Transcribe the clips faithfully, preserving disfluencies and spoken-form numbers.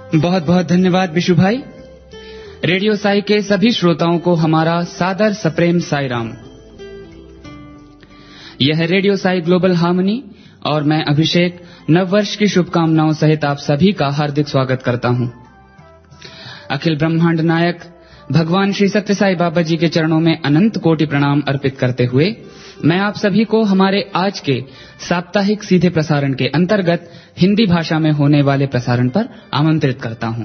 बहुत बहुत धन्यवाद विशु भाई। रेडियो साई के सभी श्रोताओं को हमारा सादर सप्रेम साई राम। यह है रेडियो साई ग्लोबल हार्मनी और मैं अभिषेक नववर्ष की शुभकामनाओं सहित आप सभी का हार्दिक स्वागत करता हूं। अखिल ब्रह्मांड नायक भगवान श्री सत्य साई बाबा जी के चरणों में अनंत कोटि प्रणाम अर्पित करते हुए मैं आप सभी को हमारे आज के साप्ताहिक सीधे प्रसारण के अंतर्गत हिंदी भाषा में होने वाले प्रसारण पर आमंत्रित करता हूं।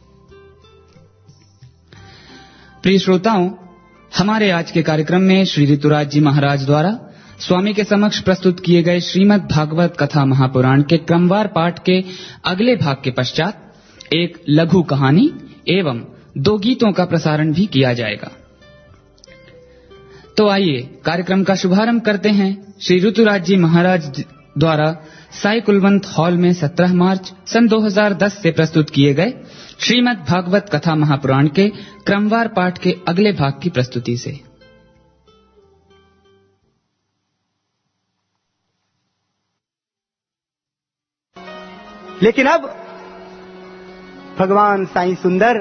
प्रिय श्रोताओं, हमारे आज के कार्यक्रम में श्री ऋतुराज जी महाराज द्वारा स्वामी के समक्ष प्रस्तुत किए गए श्रीमद् भागवत कथा महापुराण के क्रमवार पाठ के अगले भाग के पश्चात एक लघु कहानी एवं दो गीतों का प्रसारण भी किया जाएगा। तो आइए कार्यक्रम का शुभारंभ करते हैं श्री ऋतुराज जी महाराज द्वारा साई कुलवंत हॉल में सत्रह मार्च सन दो हज़ार दस से प्रस्तुत किए गए श्रीमद् भागवत कथा महापुराण के क्रमवार पाठ के अगले भाग की प्रस्तुति से। लेकिन अब भगवान साईं सुंदर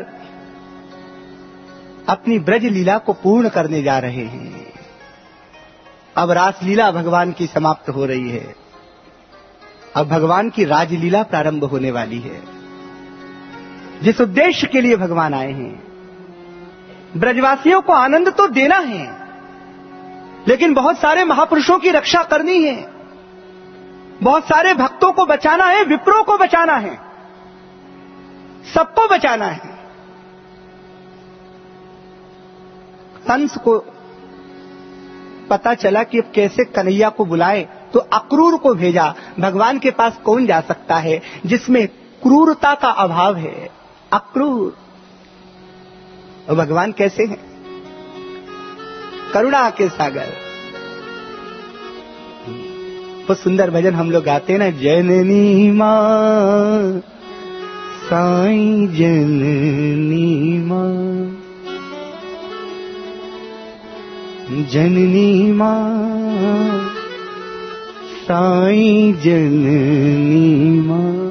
अपनी ब्रज लीला को पूर्ण करने जा रहे हैं। अब रास लीला भगवान की समाप्त हो रही है। अब भगवान की राजलीला प्रारंभ होने वाली है। जिस उद्देश्य के लिए भगवान आए हैं, ब्रजवासियों को आनंद तो देना है, लेकिन बहुत सारे महापुरुषों की रक्षा करनी है, बहुत सारे भक्तों को बचाना है, विप्रों को बचाना है, सबको बचाना है। कंस को पता चला कि अब कैसे कन्हैया को बुलाए, तो अक्रूर को भेजा। भगवान के पास कौन जा सकता है जिसमें क्रूरता का अभाव है? अक्रूर। और भगवान कैसे हैं? करुणा के सागर। वो सुंदर भजन हम लोग गाते हैं ना, जननी मां साईं जननी मां, जननी मां साईं जननी मां।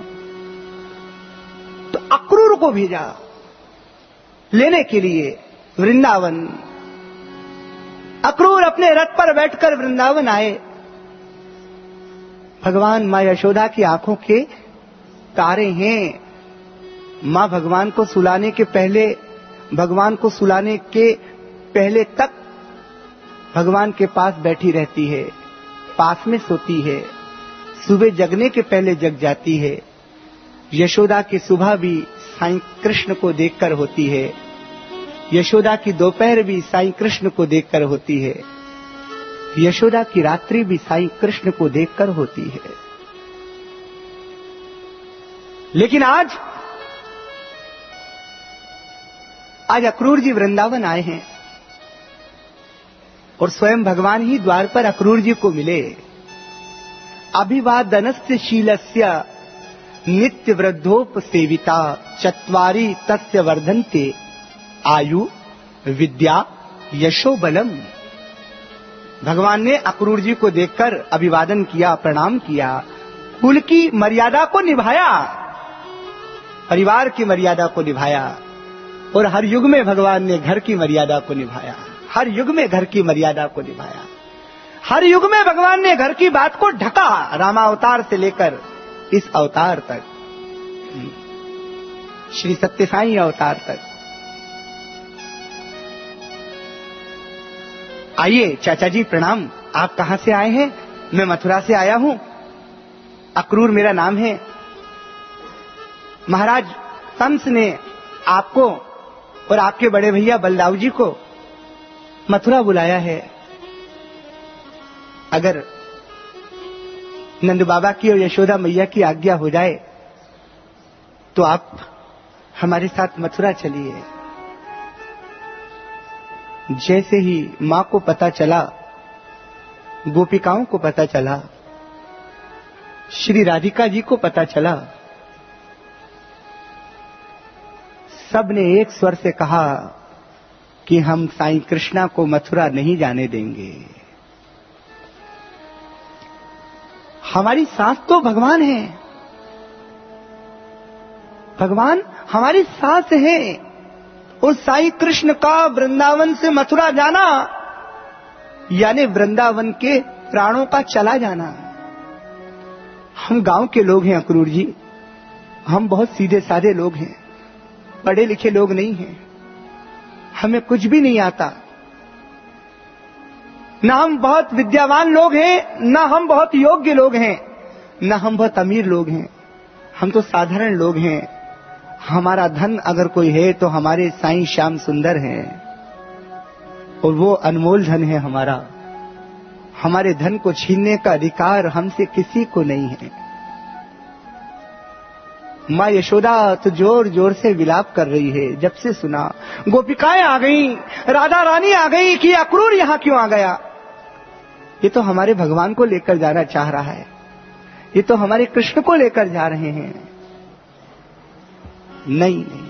तो अक्रूर को भेजा लेने के लिए वृंदावन। अक्रूर अपने रथ पर बैठकर वृंदावन आए। भगवान मां यशोदा की आंखों के तारे हैं। मां भगवान को सुलाने के पहले, भगवान को सुलाने के पहले तक भगवान के पास बैठी रहती है, पास में सोती है। सुबह जगने के पहले जग जाती है। यशोदा की सुबह भी साईं कृष्ण को देखकर होती है। यशोदा की दोपहर भी साईं कृष्ण को देखकर होती है। यशोदा की रात्रि भी साईं कृष्ण को देखकर होती है। लेकिन आज आज अक्रूर जी वृंदावन आए हैं और स्वयं भगवान ही द्वार पर अक्रूर जी को मिले। अभिवादनस्य शीलस्य नित्य वृद्धोपसेविता चत्वारी तस्य वर्धन्ते आयु विद्या यशो बलम। भगवान ने अक्रूर जी को देखकर अभिवादन किया, प्रणाम किया, कुल की मर्यादा को निभाया, परिवार की मर्यादा को निभाया। और हर युग में भगवान ने घर की मर्यादा को निभाया। हर युग में घर की मर्यादा को निभाया। हर युग में भगवान ने घर की बात को ढका, रामावतार से लेकर इस अवतार तक, श्री सत्य साईं अवतार तक। आइए चाचा जी प्रणाम। आप कहां से आए हैं? मैं मथुरा से आया हूं। अक्रूर मेरा नाम है। महाराज कंस ने आपको और आपके बड़े भैया बलदाऊ जी को मथुरा बुलाया है। अगर नंद बाबा की और यशोदा मैया की आज्ञा हो जाए तो आप हमारे साथ मथुरा चलिए। जैसे ही मां को पता चला, गोपिकाओं को पता चला, श्री राधिका जी को पता चला, सब ने एक स्वर से कहा कि हम साईं कृष्णा को मथुरा नहीं जाने देंगे। हमारी सास तो भगवान है, भगवान हमारी सांस है। उस साईं कृष्ण का वृंदावन से मथुरा जाना यानी वृंदावन के प्राणों का चला जाना। हम गांव के लोग हैं अक्रूर जी, हम बहुत सीधे साधे लोग हैं, पढ़े लिखे लोग नहीं हैं, हमें कुछ भी नहीं आता। ना हम बहुत विद्यावान लोग हैं, ना हम बहुत योग्य लोग हैं, ना हम बहुत अमीर लोग हैं। हम तो साधारण लोग हैं। हमारा धन अगर कोई है तो हमारे साईं श्याम सुंदर हैं, और वो अनमोल धन है हमारा। हमारे धन को छीनने का अधिकार हमसे किसी को नहीं है। माँ यशोदा तो जोर जोर से विलाप कर रही है। जब से सुना गोपिकाएं आ गई, राधा रानी आ गई कि अक्रूर यहां क्यों आ गया। ये तो हमारे भगवान को लेकर जाना चाह रहा है, ये तो हमारे कृष्ण को लेकर जा रहे हैं। नहीं नहीं,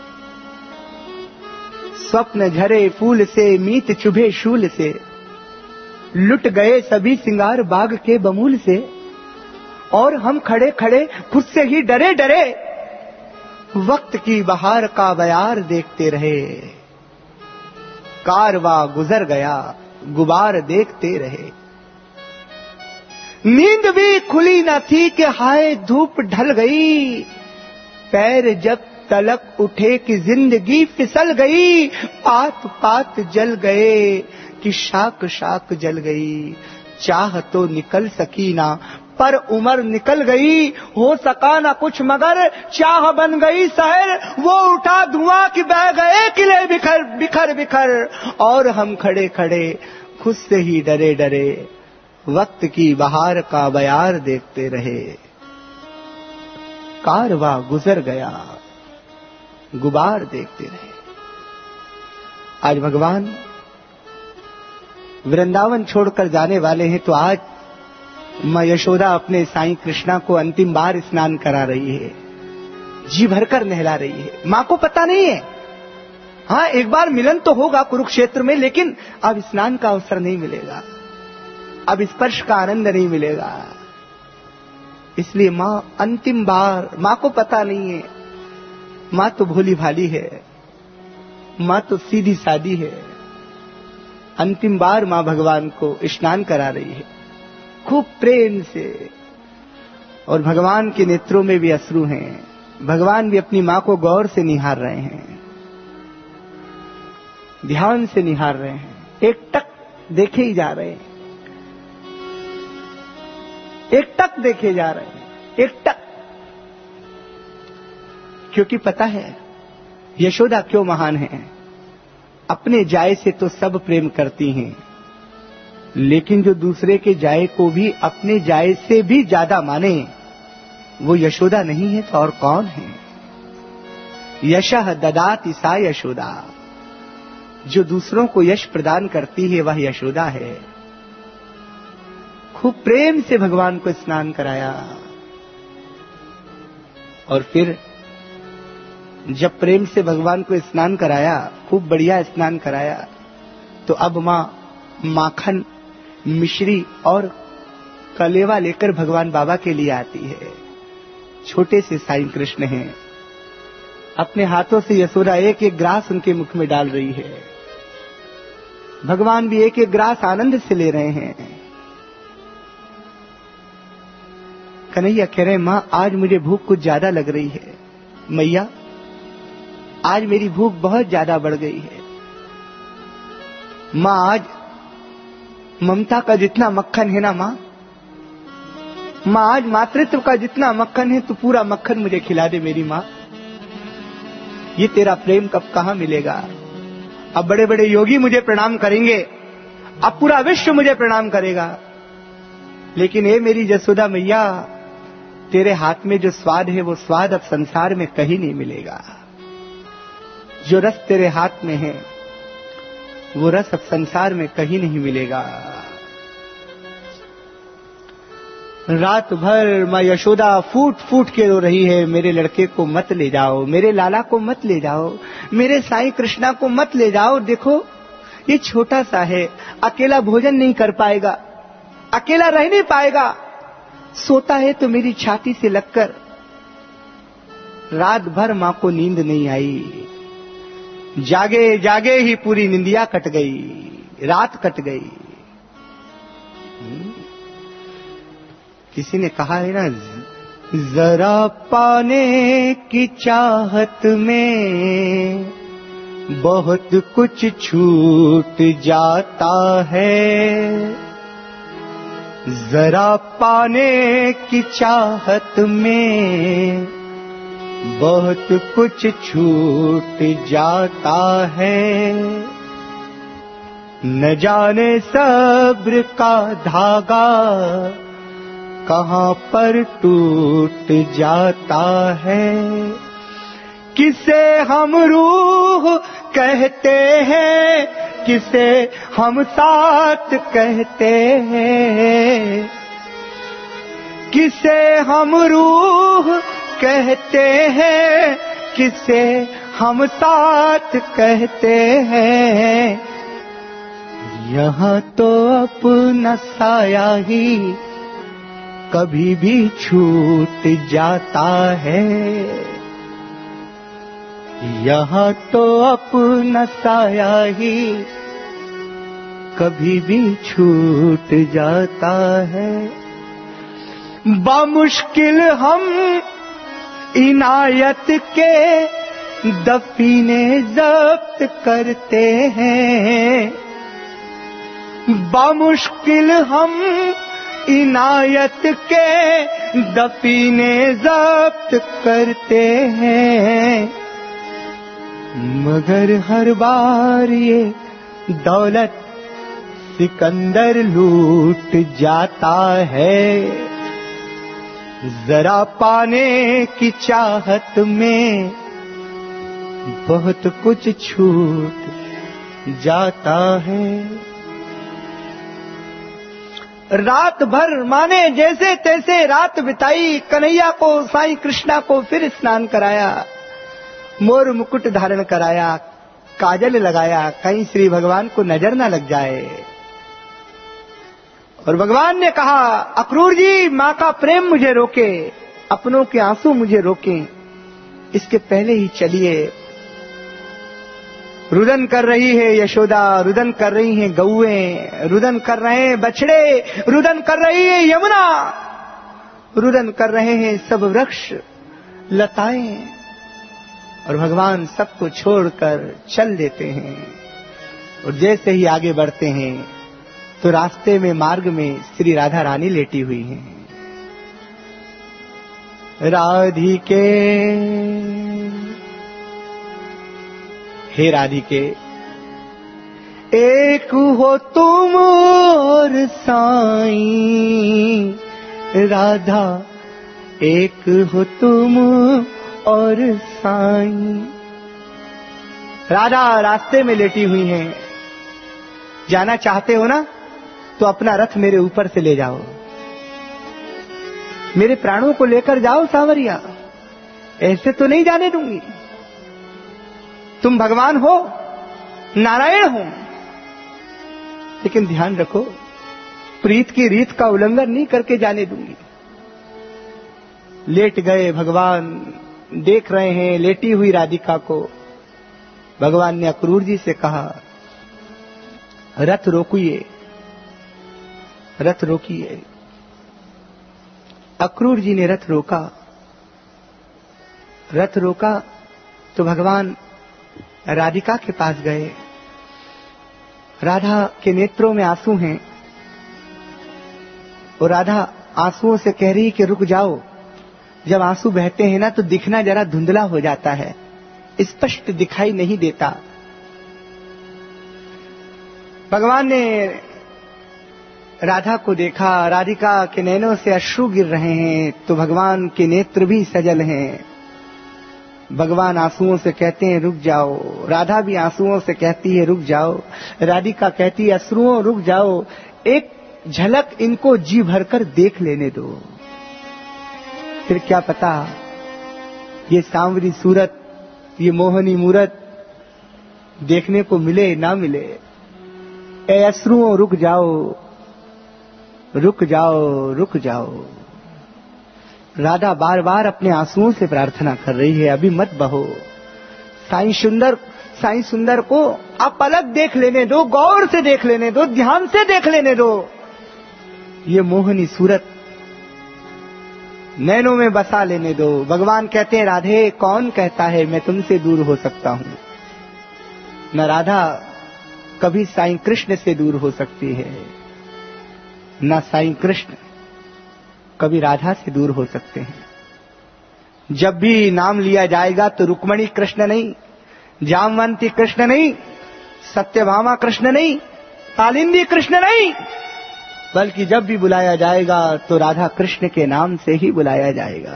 स्वप्न झरे फूल से, मीत चुभे शूल से, लुट गए सभी सिंगार बाग के बमूल से। और हम खड़े खड़े खुद से ही डरे डरे वक्त की बहार का बयार देखते रहे। कारवा गुजर गया गुबार देखते रहे। नींद भी खुली न थी कि हाय धूप ढल गई। पैर जब तलक उठे कि जिंदगी फिसल गई। पात पात जल गए कि शाख शाख जल गई। चाह तो निकल सकी ना पर उम्र निकल गई। हो सका ना कुछ मगर चाह बन गई शहर। वो उठा धुआं कि बह गए किले बिखर बिखर बिखर। और हम खड़े खड़े खुद से ही डरे डरे वक्त की बहार का बयार देखते रहे। कारवा गुजर गया गुबार देखते रहे। आज भगवान वृंदावन छोड़कर जाने वाले हैं, तो आज मां यशोदा अपने साईं कृष्णा को अंतिम बार स्नान करा रही है, जी भरकर नहला रही है। मां को पता नहीं है, हाँ एक बार मिलन तो होगा कुरुक्षेत्र में, लेकिन अब स्नान का अवसर नहीं मिलेगा, अब स्पर्श का आनंद नहीं मिलेगा। इसलिए मां अंतिम बार, मां को पता नहीं है, मां तो भोली भाली है, मां तो सीधी सादी है। अंतिम बार मां भगवान को स्नान करा रही है खूब प्रेम से। और भगवान के नेत्रों में भी अश्रु हैं। भगवान भी अपनी मां को गौर से निहार रहे हैं, ध्यान से निहार रहे हैं, एक टक देखे ही जा रहे हैं, एक टक देखे जा रहे हैं, एक टक। क्योंकि पता है यशोदा क्यों महान है। अपने जाय से तो सब प्रेम करती हैं, लेकिन जो दूसरे के जाय को भी अपने जाय से भी ज्यादा माने वो यशोदा नहीं है तो और कौन है। यशः ददाति सा यशोदा, जो दूसरों को यश प्रदान करती है वह यशोदा है। खूब प्रेम से भगवान को स्नान कराया, और फिर जब प्रेम से भगवान को स्नान कराया, खूब बढ़िया स्नान कराया, तो अब मां माखन मिश्री और कलेवा लेकर भगवान बाबा के लिए आती है। छोटे से साईं कृष्ण हैं, अपने हाथों से यशोदा एक एक ग्रास उनके मुख में डाल रही है। भगवान भी एक एक ग्रास आनंद से ले रहे हैं। कन्हैया कह रहे, मां आज मुझे भूख कुछ ज्यादा लग रही है। मैया आज मेरी भूख बहुत ज्यादा बढ़ गई है। मां आज ममता का जितना मक्खन है ना मां, मां आज मातृत्व का जितना मक्खन है तो पूरा मक्खन मुझे खिला दे मेरी मां। ये तेरा प्रेम कब कहां मिलेगा। अब बड़े बड़े योगी मुझे प्रणाम करेंगे, अब पूरा विश्व मुझे प्रणाम करेगा, लेकिन ये मेरी यशोदा मैया, तेरे हाथ में जो स्वाद है वो स्वाद अब संसार में कहीं नहीं मिलेगा। जो रस तेरे हाथ में है वो रस अब संसार में कहीं नहीं मिलेगा। रात भर मां यशोदा फूट फूट के रो रही है, मेरे लड़के को मत ले जाओ, मेरे लाला को मत ले जाओ, मेरे साईं कृष्णा को मत ले जाओ। देखो ये छोटा सा है, अकेला भोजन नहीं कर पाएगा, अकेला रह नहीं पाएगा, सोता है तो मेरी छाती से लगकर रात भर मां को नींद नहीं आई। जागे जागे ही पूरी निंदिया कट गई, रात कट गई। किसी ने कहा है ना, जरा पाने की चाहत में बहुत कुछ छूट जाता है। जरा पाने की चाहत में बहुत कुछ छूट जाता है। न जाने सब्र का धागा कहाँ पर टूट जाता है। किसे हम रूह कहते हैं, किसे हम साथ कहते हैं। किसे हम रूह कहते हैं, किसे हम साथ कहते हैं। यहाँ तो अपना साया ही कभी भी छूट जाता है। यहाँ तो अपना साया ही कभी भी छूट जाता है। बामुश्किल हम इनायत के दफीने जब्त करते हैं। बामुश्किल हम इनायत के दफीने जब्त करते हैं। मगर हर बार ये दौलत सिकंदर लूट जाता है। जरा पाने की चाहत में बहुत कुछ छूट जाता है। रात भर माने जैसे तैसे रात बिताई। कन्हैया को, साईं कृष्णा को फिर स्नान कराया, मोर मुकुट धारण कराया, काजल लगाया, कहीं श्री भगवान को नजर न लग जाए। और भगवान ने कहा, अक्रूर जी, माँ का प्रेम मुझे रोके, अपनों के आंसू मुझे रोके, इसके पहले ही चलिए। रुदन कर रही है यशोदा, रुदन कर रही हैं गौएं, रुदन कर रहे हैं बछड़े, रुदन कर रही है यमुना, रुदन कर रहे हैं सब वृक्ष लताएं। और भगवान सबको छोड़कर चल देते हैं। और जैसे ही आगे बढ़ते हैं तो रास्ते में, मार्ग में श्री राधा रानी लेटी हुई हैं। राधिके, हे राधिके, एक हो तुम और साईं। राधा, एक हो तुम और साईं। राधा रास्ते में लेटी हुई हैं। जाना चाहते हो ना, तो अपना रथ मेरे ऊपर से ले जाओ, मेरे प्राणों को लेकर जाओ सांवरिया, ऐसे तो नहीं जाने दूंगी। तुम भगवान हो, नारायण हो, लेकिन ध्यान रखो, प्रीत की रीत का उल्लंघन नहीं करके जाने दूंगी। लेट गए भगवान, देख रहे हैं लेटी हुई राधिका को। भगवान ने अक्रूर जी से कहा, रथ रोकिए, रथ रोकिए। अक्रूर जी ने रथ रोका। रथ रोका तो भगवान राधिका के पास गए। राधा के नेत्रों में आंसू हैं और राधा आंसुओं से कह रही कि रुक जाओ। जब आंसू बहते हैं ना तो दिखना जरा धुंधला हो जाता है, स्पष्ट दिखाई नहीं देता। भगवान ने राधा को देखा, राधिका के नैनों से अश्रु गिर रहे हैं, तो भगवान के नेत्र भी सजल हैं। भगवान आंसुओं से कहते हैं रुक जाओ, राधा भी आंसुओं से कहती है रुक जाओ, राधिका कहती है अश्रुओं रुक जाओ, एक झलक इनको जी भरकर देख लेने दो, फिर क्या पता ये सांवरी सूरत, ये मोहनी मूरत देखने को मिले ना मिले। ए अश्रुओं रुक जाओ, रुक जाओ, रुक जाओ। राधा बार बार अपने आंसुओं से प्रार्थना कर रही है, अभी मत बहो। साईं सुंदर साईं सुंदर को आप पलक देख लेने दो, गौर से देख लेने दो, ध्यान से देख लेने दो। ये मोहनी सूरत नैनों में बसा लेने दो। भगवान कहते हैं, राधे कौन कहता है मैं तुमसे दूर हो सकता हूं। न राधा कभी साईं कृष्ण से दूर हो सकती है, न साईं कृष्ण कभी राधा से दूर हो सकते हैं। जब भी नाम लिया जाएगा तो रुक्मणी कृष्ण नहीं, जामवंती कृष्ण नहीं, सत्यभामा कृष्ण नहीं, कालिंदी कृष्ण नहीं, बल्कि जब भी बुलाया जाएगा तो राधा कृष्ण के नाम से ही बुलाया जाएगा।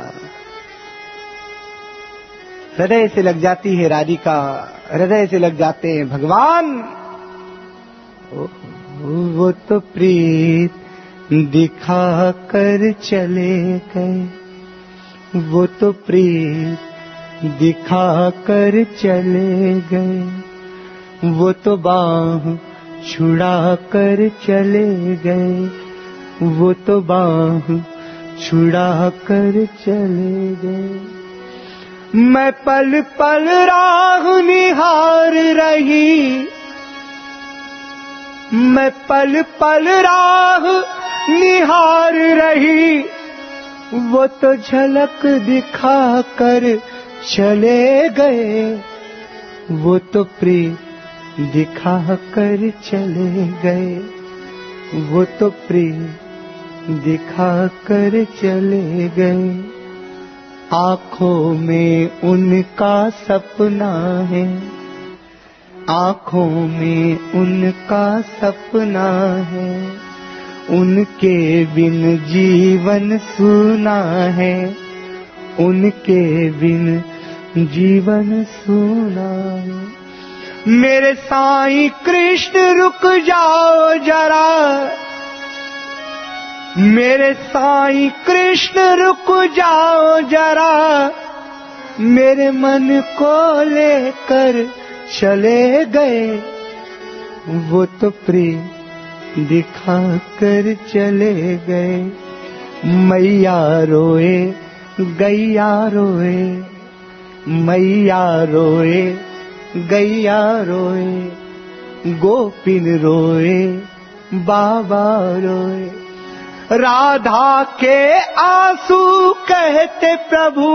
हृदय से लग जाती है राधिका, हृदय से लग जाते हैं भगवान। वो तो प्रीत दिखा कर चले गए, वो तो प्रीत दिखा कर चले गए, वो तो बाह छुड़ा कर चले गए, वो तो बाह छुड़ा कर चले गए। मैं पल पल राह निहार रही, मैं पल पल राह निहार रही, वो तो झलक दिखा कर चले गए, वो तो प्रिय दिखा कर चले गए, वो तो प्रिय दिखा कर चले गए। आंखों में उनका सपना है, आंखों में उनका सपना है, उनके बिन जीवन सूना है, उनके बिन जीवन सूना है। मेरे साईं कृष्ण रुक जाओ जरा, मेरे साईं कृष्ण रुक जाओ जरा, मेरे मन को लेकर चले गए, वो तो प्रिय दिखा कर चले गए। मैया रोए गैया रोए, मैया रोए गैया रोए, गोपिन रोए बाबा रोए। राधा के आंसू कहते प्रभु,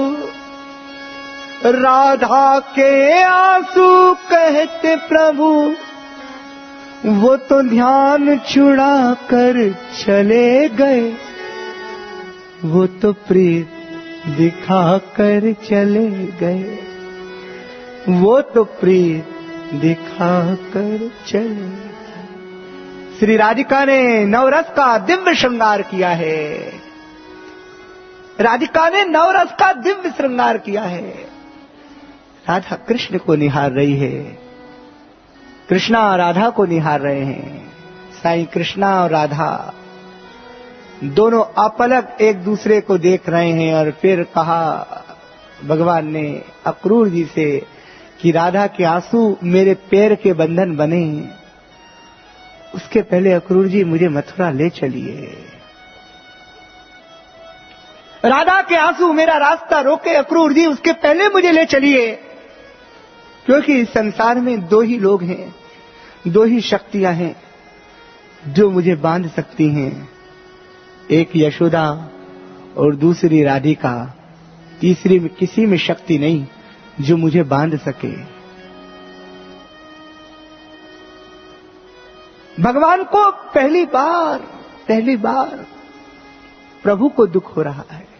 राधा के आंसू कहते प्रभु, वो तो ध्यान छुड़ा कर चले गए, वो तो प्रीत दिखा कर चले गए, वो तो प्रीत दिखा कर चले गए। श्री राधिका ने नवरस का दिव्य श्रृंगार किया है, राधिका ने नवरस का दिव्य श्रृंगार किया है। राधा कृष्ण को निहार रही है, कृष्णा राधा को निहार रहे हैं। साईं कृष्णा और राधा दोनों अपलक एक दूसरे को देख रहे हैं। और फिर कहा भगवान ने अक्रूर जी से कि राधा के आंसू मेरे पैर के बंधन बने, उसके पहले अक्रूर जी मुझे मथुरा ले चलिए। राधा के आंसू मेरा रास्ता रोके अक्रूर जी, उसके पहले मुझे ले चलिए, क्योंकि इस संसार में दो ही लोग हैं, दो ही शक्तियां हैं जो मुझे बांध सकती हैं, एक यशोदा और दूसरी राधिका। तीसरी में किसी में शक्ति नहीं जो मुझे बांध सके। भगवान को पहली बार पहली बार प्रभु को दुख हो रहा है,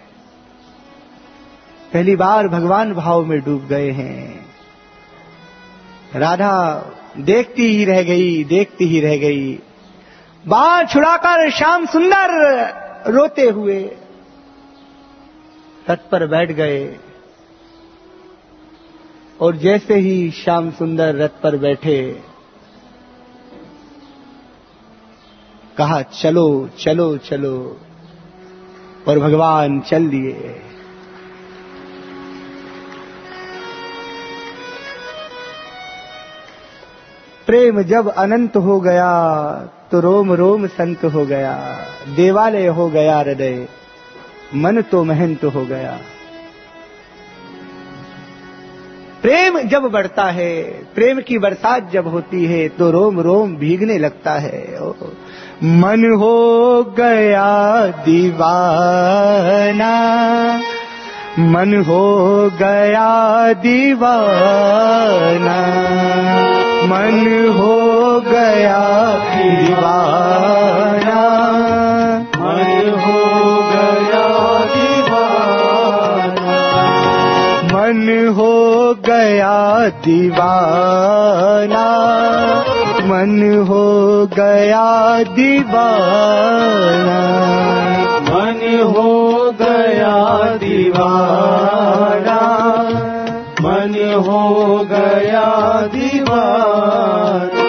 पहली बार भगवान भाव में डूब गए हैं। राधा देखती ही रह गई, देखती ही रह गई। बाण छुड़ाकर श्याम सुंदर रोते हुए रथ पर बैठ गए, और जैसे ही श्याम सुंदर रथ पर बैठे, कहा चलो चलो चलो, और भगवान चल दिए। प्रेम जब अनंत हो गया तो रोम रोम संत हो गया, देवालय हो गया हृदय, मन तो महंत हो गया। प्रेम जब बढ़ता है, प्रेम की बरसात जब होती है तो रोम रोम भीगने लगता है। ओ, मन हो गया दीवाना, मन हो गया दीवाना, मन हो गया दीवाना, मन हो गया दीवाना, मन हो गया दीवाना, मन हो गया दीवाना, मन हो गया दीवाना, मन हो गया दीवाना।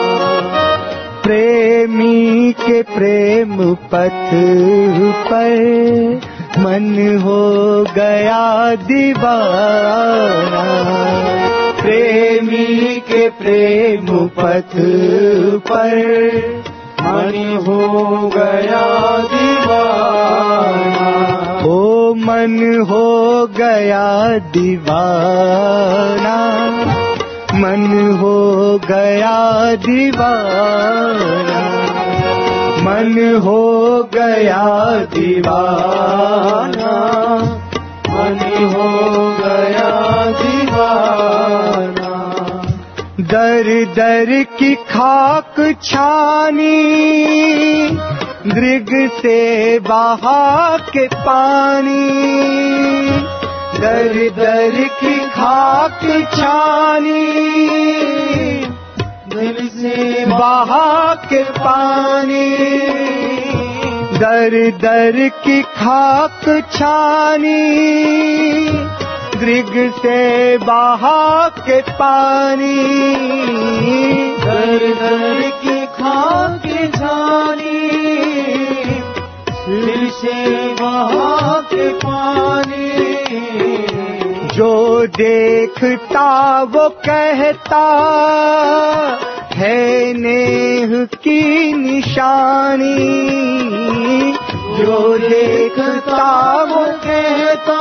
प्रेमी के प्रेम पथ पर मन हो गया दीवाना, प्रेमी के प्रेम पथ पर मन हो गया दीवाना। ओ मन हो गया दीवाना, मन हो गया दीवाना, मन हो गया दीवाना, मन हो गया दीवाना। दर दर की खाक छानी, दृग से बहा के पानी, दर दर की खाक छानी, दिल से बहा के पानी, दर दर की खाक छानी, दृग से बहा के पानी, दर दर की खाक छानी, दिल से बहा के पानी। जो देखता वो कहता है नेह की निशानी, जो देखता वो कहता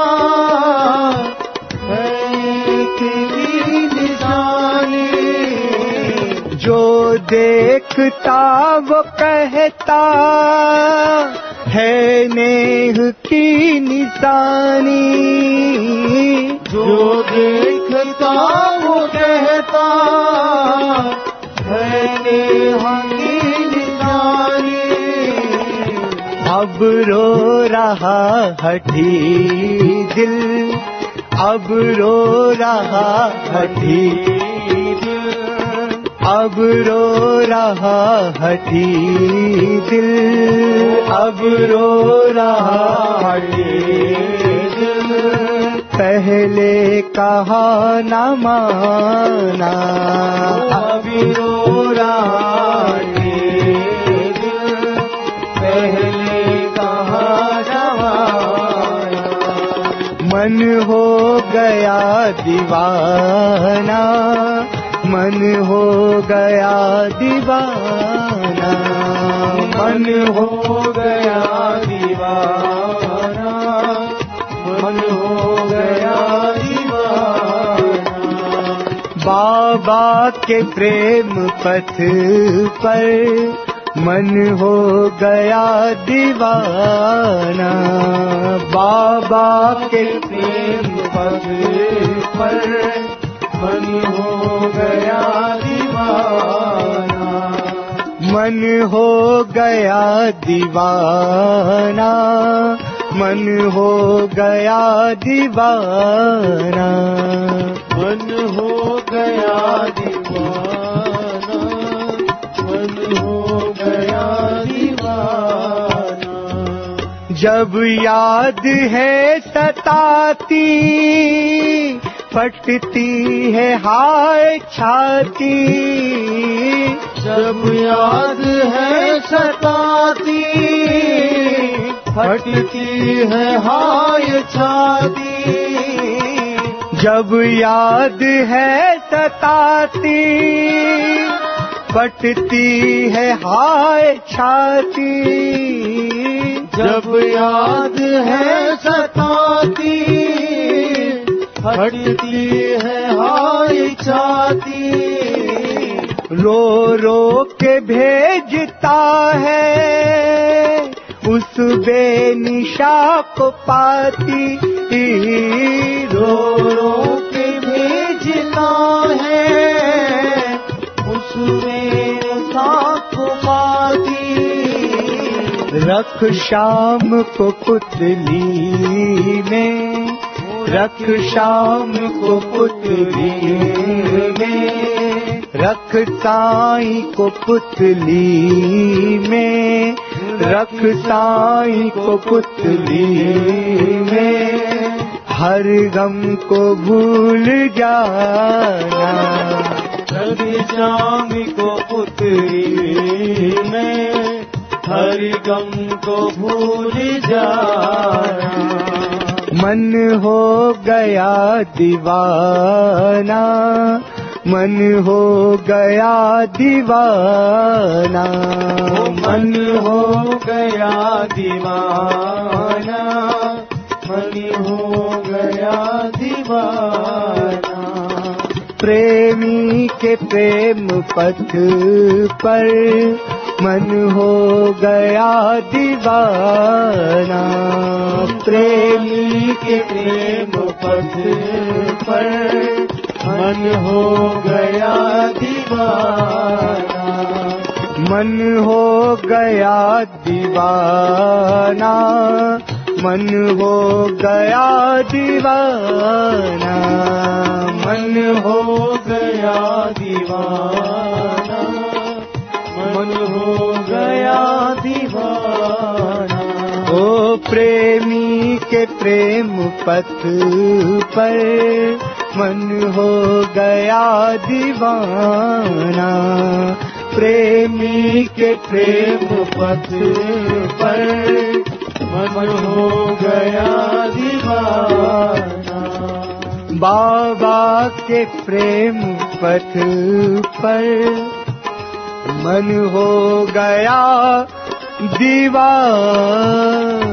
है की निशानी, जो देखता वो कहता है नेह की निशानी, जो देखता वो कहता है नेह की निशानी। अब रो रहा हठी दिल, अब रो रहा हठी दिल, अब रो रहा हठी दिल, अब रो रहा हठी दिल। पहले कहा न माना, अब रो रहा हठी दिल, पहले कहा न माना। मन हो गया दीवाना, मन हो गया दीवाना, मन हो गया दीवाना, मन हो गया दीवाना। बाबा के प्रेम पथ पर मन हो गया दीवाना, बाबा के प्रेम पथ पर मन हो गया दीवाना, मन हो गया दीवाना, मन हो गया दीवाना, मन हो गया दीवाना, मन हो गया दीवाना। जब याद है सताती, फटती है हाय छाती, जब याद है सताती, फटती है हाय छाती, जब याद है सताती, फटती है हाय छाती, जब याद है सताती, फटती है हाय छाती, रो रो के भेजता है उस बेनिशा को पाती, रो रो के भेजता है उस बेनिशा को पाती, रख शाम को पुतली में, रख शाम को पुतली में, रख साईं को पुतली में, रख साईं को पुतली में, हर गम को भूल जाना, रख शाम को पुतली में, हर गम को भूल जाना, मन हो गया दीवाना, मन हो गया दीवाना, मन हो गया दीवाना, मन हो गया दीवाना, प्रेमी के प्रेम पथ पर मन हो गया दीवाना, प्रेमी के प्रेम पथ पर मन हो गया दीवाना, मन हो गया दीवाना, मन हो गया दीवाना, मन हो गया दीवाना, मन हो गया दीवाना, ओ प्रेमी के प्रेम पथ पर मन हो गया दीवाना, प्रेमी के प्रेम पथ पर मन हो गया दीवाना, बाबा के प्रेम पथ पर मन हो गया दीवाना।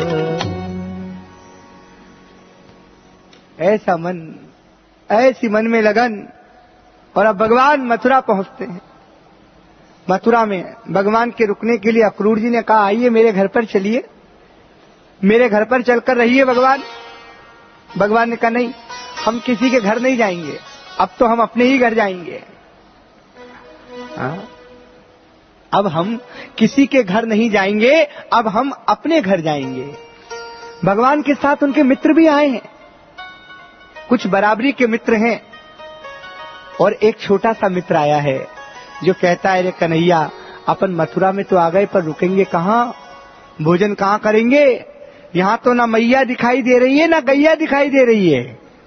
ऐसा मन, ऐसी मन में लगन। और अब भगवान मथुरा पहुंचते हैं। मथुरा में भगवान के रुकने के लिए अक्रूर जी ने कहा, आइए मेरे घर पर चलिए, मेरे घर पर चलकर रहिए भगवान। भगवान ने कहा, नहीं, हम किसी के घर नहीं जाएंगे, अब तो हम अपने ही घर जाएंगे। हाँ? अब हम किसी के घर नहीं जाएंगे, अब हम अपने घर जाएंगे। भगवान के साथ उनके मित्र भी आए हैं, कुछ बराबरी के मित्र हैं, और एक छोटा सा मित्र आया है जो कहता है, रे कन्हैया, अपन मथुरा में तो आ गए, पर रुकेंगे कहाँ, भोजन कहाँ करेंगे? यहाँ तो ना मैया दिखाई दे रही है, ना गैया दिखाई दे रही है।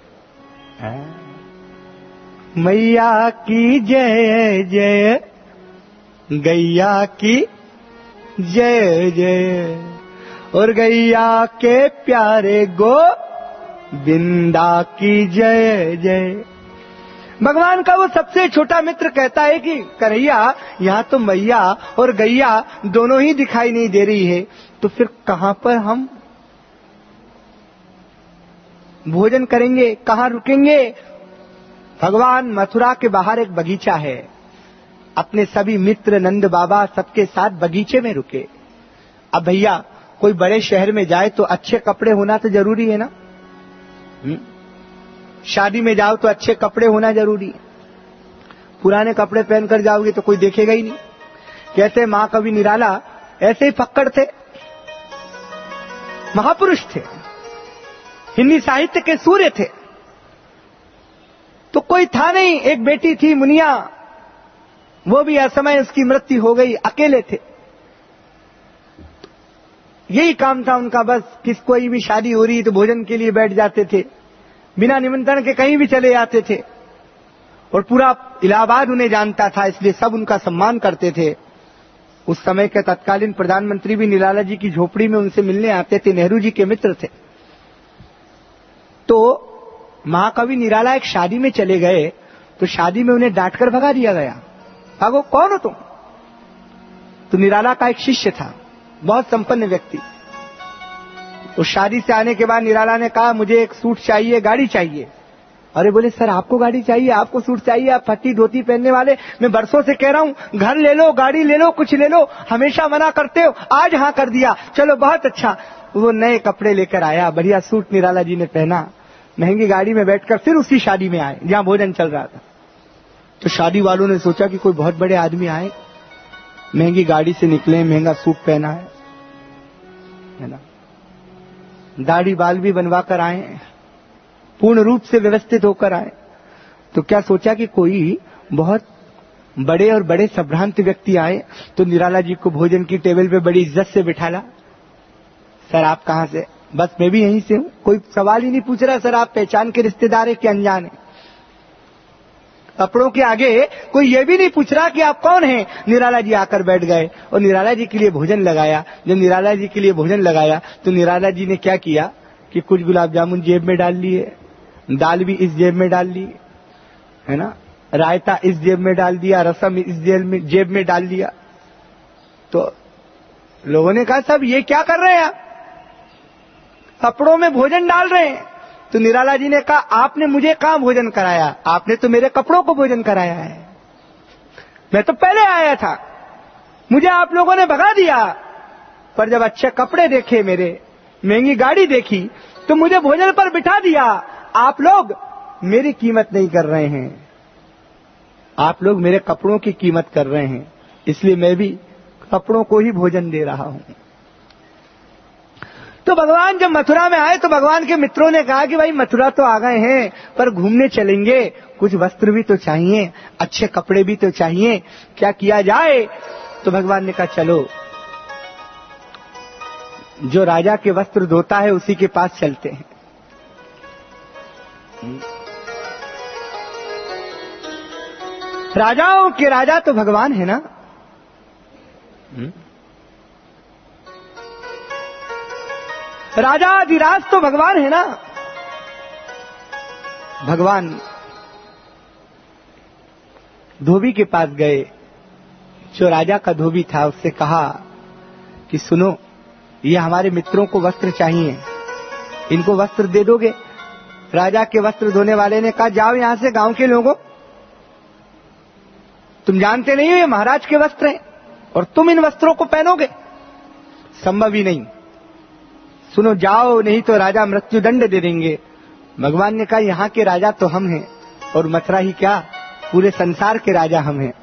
मैया की जय जय, गैया की जय जय, और गैया के प्यारे गो बिंदा की जय जय। भगवान का वो सबसे छोटा मित्र कहता है कि कन्हैया, यहाँ तो मैया और गैया दोनों ही दिखाई नहीं दे रही है, तो फिर कहाँ पर हम भोजन करेंगे, कहाँ रुकेंगे? भगवान मथुरा के बाहर एक बगीचा है, अपने सभी मित्र नंद बाबा सबके साथ बगीचे में रुके। अब भैया, कोई बड़े शहर में जाए तो अच्छे कपड़े होना तो जरूरी है ना। हुँ? शादी में जाओ तो अच्छे कपड़े होना जरूरी है। पुराने कपड़े पहनकर जाओगे तो कोई देखेगा ही नहीं। कहते महाकवि निराला ऐसे ही फक्कड़ थे, महापुरुष थे, हिंदी साहित्य के सूर्य थे, तो कोई था नहीं। एक बेटी थी मुनिया, वो भी असमय उसकी मृत्यु हो गई, अकेले थे। यही काम था उनका, बस किस कोई भी शादी हो रही तो भोजन के लिए बैठ जाते थे, बिना निमंत्रण के कहीं भी चले जाते थे, और पूरा इलाहाबाद उन्हें जानता था, इसलिए सब उनका सम्मान करते थे। उस समय के तत्कालीन प्रधानमंत्री भी निराला जी की झोपड़ी में उनसे मिलने आते थे, नेहरू जी के मित्र थे। तो महाकवि निराला एक शादी में चले गए, तो शादी में उन्हें डांटकर भगा दिया गया। भागो, कौन हो तुम? तो निराला का एक शिष्य था, बहुत संपन्न व्यक्ति, उस शादी से आने के बाद निराला ने कहा मुझे एक सूट चाहिए, गाड़ी चाहिए। अरे बोले सर आपको गाड़ी चाहिए, आपको सूट चाहिए, आप फटी धोती पहनने वाले, मैं बरसों से कह रहा हूँ घर ले लो, गाड़ी ले लो, कुछ ले लो, हमेशा मना करते हो, आज हाँ कर दिया, चलो बहुत अच्छा। वो नए कपड़े लेकर आया, बढ़िया सूट निराला जी ने पहना, महंगी गाड़ी में बैठकर फिर उसी शादी में आए जहाँ भोजन चल रहा था। तो शादी वालों ने सोचा कि कोई बहुत बड़े आदमी आए, महंगी गाड़ी से निकले, महंगा सूट पहना है, है ना, दाढ़ी बाल भी बनवा कर आए, पूर्ण रूप से व्यवस्थित होकर आए। तो क्या सोचा कि कोई बहुत बड़े और बड़े संभ्रांत व्यक्ति आए, तो निराला जी को भोजन की टेबल पे बड़ी इज्जत से बिठाला। सर आप कहां से? बस मैं भी यहीं से हूं। कोई सवाल ही नहीं पूछ रहा सर आप पहचान के रिश्तेदार है कि अनजान है। कपड़ों के आगे कोई ये भी नहीं पूछ रहा कि आप कौन हैं। निराला जी आकर बैठ गए और निराला जी के लिए भोजन लगाया। जब निराला जी के लिए भोजन लगाया तो निराला जी ने क्या किया कि कुछ गुलाब जामुन जेब में डाल लिए, दाल भी इस जेब में डाल ली, है ना, रायता इस जेब में डाल दिया, रसम इस जेब में जेब में डाल दिया। तो लोगों ने कहा सब ये क्या कर रहे हैं आप, कपड़ों में भोजन डाल रहे हैं। तो निराला जी ने कहा आपने मुझे कहां भोजन कराया, आपने तो मेरे कपड़ों को भोजन कराया है, मैं तो पहले आया था, मुझे आप लोगों ने भगा दिया, पर जब अच्छे कपड़े देखे, मेरे महंगी गाड़ी देखी, तो मुझे भोजन पर बिठा दिया। आप लोग मेरी कीमत नहीं कर रहे हैं, आप लोग मेरे कपड़ों की कीमत कर रहे हैं, इसलिए मैं भी कपड़ों को ही भोजन दे रहा हूं। तो भगवान जब मथुरा में आए तो भगवान के मित्रों ने कहा कि भाई मथुरा तो आ गए हैं, पर घूमने चलेंगे, कुछ वस्त्र भी तो चाहिए, अच्छे कपड़े भी तो चाहिए, क्या किया जाए। तो भगवान ने कहा चलो, जो राजा के वस्त्र धोता है उसी के पास चलते हैं। राजाओं के राजा तो भगवान है ना, राजाधिराज तो भगवान है ना। भगवान धोबी के पास गए, जो राजा का धोबी था, उससे कहा कि सुनो, ये हमारे मित्रों को वस्त्र चाहिए, इनको वस्त्र दे दोगे? राजा के वस्त्र धोने वाले ने कहा जाओ यहां से, गांव के लोगों, तुम जानते नहीं हो ये महाराज के वस्त्र हैं और तुम इन वस्त्रों को पहनोगे, संभव ही नहीं। सुनो जाओ, नहीं तो राजा मृत्यु दंड दे देंगे। भगवान ने कहा यहाँ के राजा तो हम हैं, और मथुरा ही क्या, पूरे संसार के राजा हम हैं।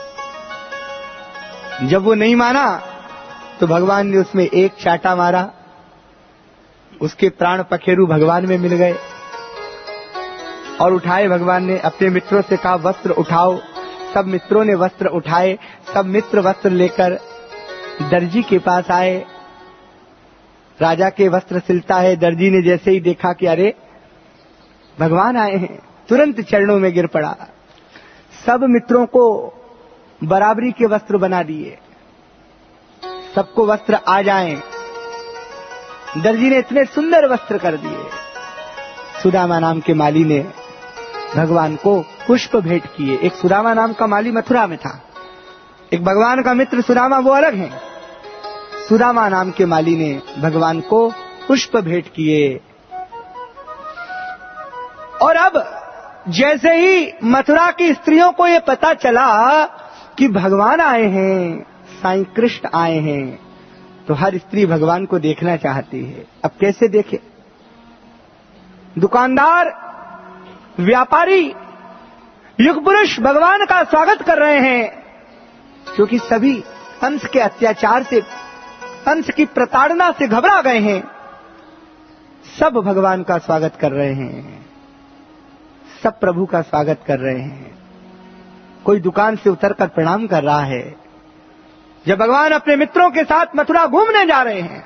जब वो नहीं माना तो भगवान ने उसमें एक चाटा मारा, उसके प्राण पखेरु भगवान में मिल गए और उठाए। भगवान ने अपने मित्रों से कहा वस्त्र उठाओ। सब मित्रों ने वस्त्र उठाए। सब मित्र वस्त्र लेकर दर्जी के पास आए। राजा के वस्त्र सिलता है, दर्जी ने जैसे ही देखा कि अरे भगवान आए हैं, तुरंत चरणों में गिर पड़ा। सब मित्रों को बराबरी के वस्त्र बना दिए, सबको वस्त्र आ जाएं। दर्जी ने इतने सुंदर वस्त्र कर दिए। सुदामा नाम के माली ने भगवान को पुष्प भेंट किए। एक सुदामा नाम का माली मथुरा में था, एक भगवान का मित्र सुदामा, वो अलग है। सुदामा नाम के माली ने भगवान को पुष्प भेंट किए। और अब जैसे ही मथुरा की स्त्रियों को ये पता चला कि भगवान आए हैं, साईं कृष्ण आए हैं, तो हर स्त्री भगवान को देखना चाहती है। अब कैसे देखे? दुकानदार, व्यापारी, युग पुरुष भगवान का स्वागत कर रहे हैं, क्योंकि सभी कंस के अत्याचार से, कंस की प्रताड़ना से घबरा गए हैं। सब भगवान का स्वागत कर रहे हैं, सब प्रभु का स्वागत कर रहे हैं। कोई दुकान से उतरकर प्रणाम कर रहा है। जब भगवान अपने मित्रों के साथ मथुरा घूमने जा रहे हैं,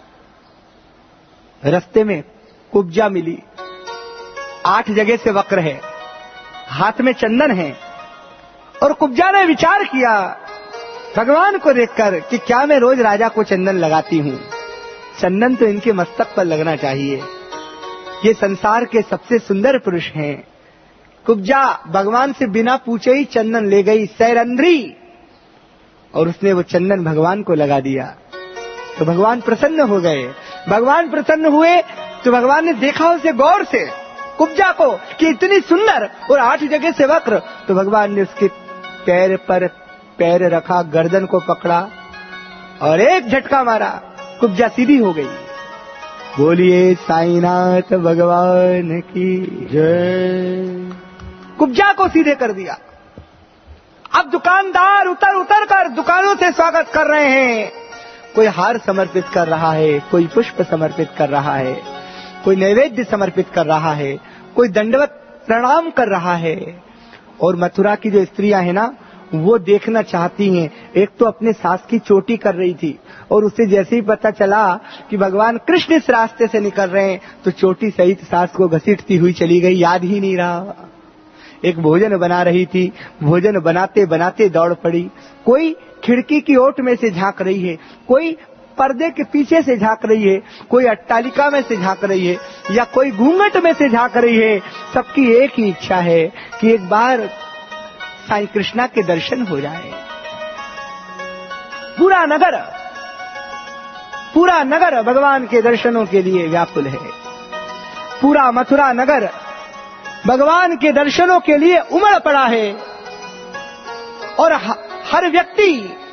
रास्ते में कुब्जा मिली, आठ जगह से वक्र है, हाथ में चंदन है, और कुब्जा ने विचार किया भगवान को देखकर कि क्या मैं रोज राजा को चंदन लगाती हूं, चंदन तो इनके मस्तक पर लगना चाहिए, ये संसार के सबसे सुंदर पुरुष हैं। कुब्जा भगवान से बिना पूछे ही चंदन ले गई, सैरंध्री, और उसने वो चंदन भगवान को लगा दिया। तो भगवान प्रसन्न हो गए। भगवान प्रसन्न हुए तो भगवान ने देखा उसे गौर से, कुब्जा को, कि इतनी सुंदर और आठ जगह से वक्र। तो भगवान ने उसके पैर पर पैर रखा, गर्दन को पकड़ा और एक झटका मारा, कुब्जा सीधी हो गई। बोलिए साईनाथ भगवान की जय। कुब्जा को सीधे कर दिया। अब दुकानदार उतर उतर कर दुकानों से स्वागत कर रहे हैं। कोई हार समर्पित कर रहा है, कोई पुष्प समर्पित कर रहा है, कोई नैवेद्य समर्पित कर रहा है, कोई दंडवत प्रणाम कर रहा है। और मथुरा की जो स्त्रियां हैं ना, वो देखना चाहती हैं। एक तो अपने सास की चोटी कर रही थी और उसे जैसे ही पता चला कि भगवान कृष्ण इस रास्ते से निकल रहे हैं तो चोटी सहित सास को घसीटती हुई चली गई, याद ही नहीं रहा। एक भोजन बना रही थी, भोजन बनाते बनाते दौड़ पड़ी। कोई खिड़की की ओट में से झांक रही है, कोई पर्दे के पीछे से झांक रही है, कोई अट्टालिका में से झांक रही है, या कोई घूंघट में से झांक रही है। सबकी एक ही इच्छा है कि एक बार साईं कृष्णा के दर्शन हो जाए। पूरा नगर पूरा नगर भगवान के दर्शनों के लिए व्याकुल है। पूरा मथुरा नगर भगवान के दर्शनों के लिए उमड़ पड़ा है। और हर व्यक्ति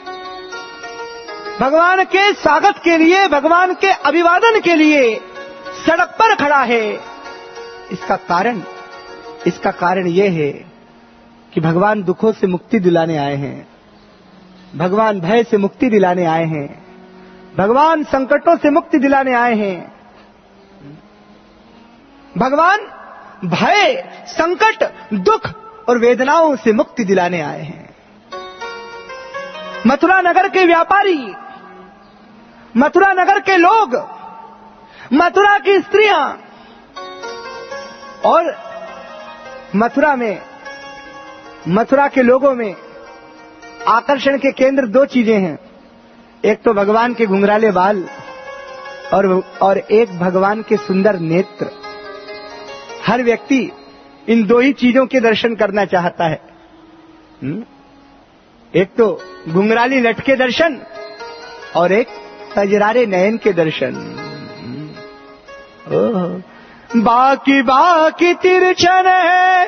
भगवान के स्वागत के लिए, भगवान के अभिवादन के लिए सड़क पर खड़ा है। इसका कारण इसका कारण यह है कि भगवान दुखों से मुक्ति दिलाने आए हैं, भगवान भय से मुक्ति दिलाने आए हैं, भगवान संकटों से मुक्ति दिलाने आए हैं। भगवान भय, संकट, दुख और वेदनाओं से मुक्ति दिलाने आए हैं। मथुरा नगर के व्यापारी, मथुरा नगर के लोग, मथुरा की स्त्रियां और मथुरा में मथुरा के लोगों में आकर्षण के केंद्र दो चीजें हैं। एक तो भगवान के घुंघराले बाल और और एक भगवान के सुंदर नेत्र। हर व्यक्ति इन दो ही चीजों के दर्शन करना चाहता है। एक तो घुंघराली लट के दर्शन और एक सजरारे नयन के दर्शन। बाकी बाकी तिरछन है,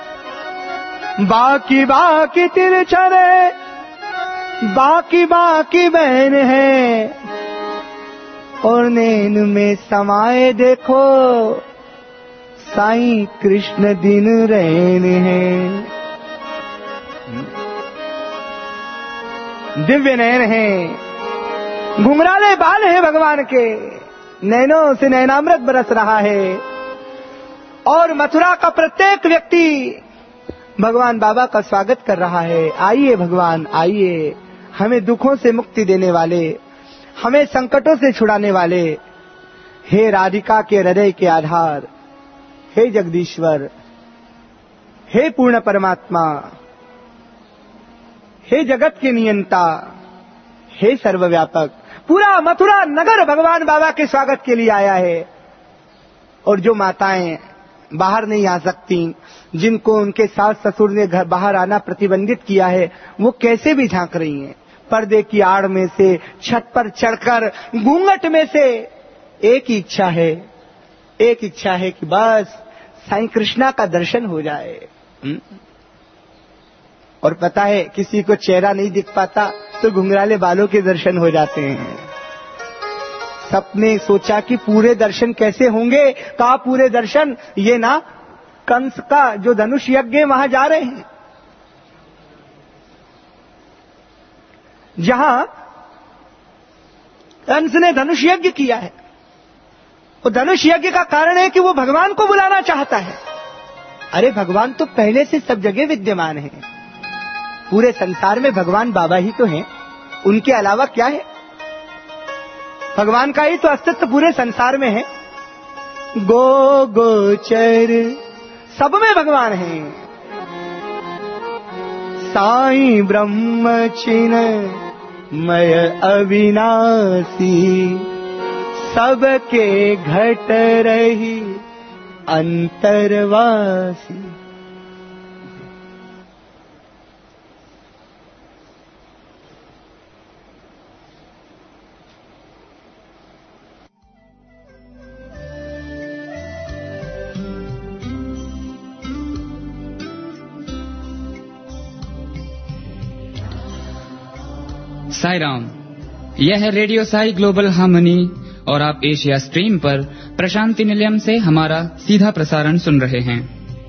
बाकी बाकी तिरछन है, बाकी बाकी बहन है, और नैन में समाये देखो साईं कृष्ण दिन रैन है। दिव्य नयन है, घुंघराले बाल है भगवान के, नैनों से नैनामृत बरस रहा है। और मथुरा का प्रत्येक व्यक्ति भगवान बाबा का स्वागत कर रहा है। आइए भगवान, आइए, हमें दुखों से मुक्ति देने वाले, हमें संकटों से छुड़ाने वाले, हे राधिका के हृदय के आधार, हे जगदीश्वर, हे पूर्ण परमात्मा, हे जगत के नियंता, हे सर्वव्यापक। पूरा मथुरा नगर भगवान बाबा के स्वागत के लिए आया है। और जो माताएं बाहर नहीं आ सकती, जिनको उनके सास ससुर ने घर बाहर आना प्रतिबंधित किया है, वो कैसे भी झांक रही हैं। पर्दे की आड़ में से, छत पर चढ़कर, घूंघट में से एक ही इच्छा है, एक इच्छा है कि बस साईं कृष्णा का दर्शन हो जाए। और पता है, किसी को चेहरा नहीं दिख पाता तो घुंघराले बालों के दर्शन हो जाते हैं। सबने सोचा कि पूरे दर्शन कैसे होंगे, कहा पूरे दर्शन, ये ना कंस का जो धनुष यज्ञ वहां जा रहे हैं, जहां कंस ने धनुष यज्ञ किया है। वो धनुष यज्ञ का कारण है कि वो भगवान को बुलाना चाहता है। अरे भगवान तो पहले से सब जगह विद्यमान है। पूरे संसार में भगवान बाबा ही तो हैं, उनके अलावा क्या है? भगवान का ही तो अस्तित्व पूरे संसार में है। गो गोचर सब में भगवान है। साईं ब्रह्म चिन्मय अविनाशी, सबके घट रही अंतरवासी। साई राम। यह है रेडियो साई ग्लोबल हार्मनी और आप एशिया स्ट्रीम पर प्रशांति निलयम से हमारा सीधा प्रसारण सुन रहे हैं।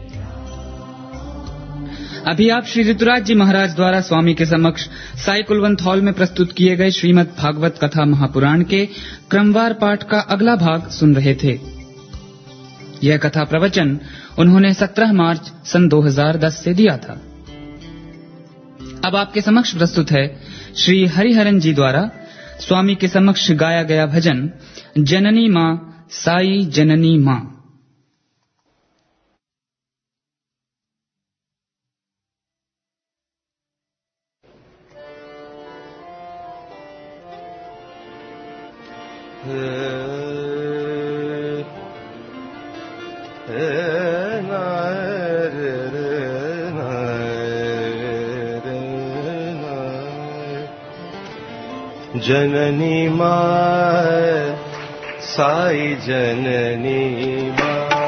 अभी आप श्री ऋतुराज जी महाराज द्वारा स्वामी के समक्ष साई कुलवंत हॉल में प्रस्तुत किए गए श्रीमद् भागवत कथा महापुराण के क्रमवार पाठ का अगला भाग सुन रहे थे। यह कथा प्रवचन उन्होंने सत्रह मार्च सन दो हज़ार दस से दिया था। अब आपके समक्ष प्रस्तुत है श्री हरिहरन जी द्वारा स्वामी के समक्ष गाया गया भजन जननी माँ साई जननी माँ। जननी माँ साई जननी माँ,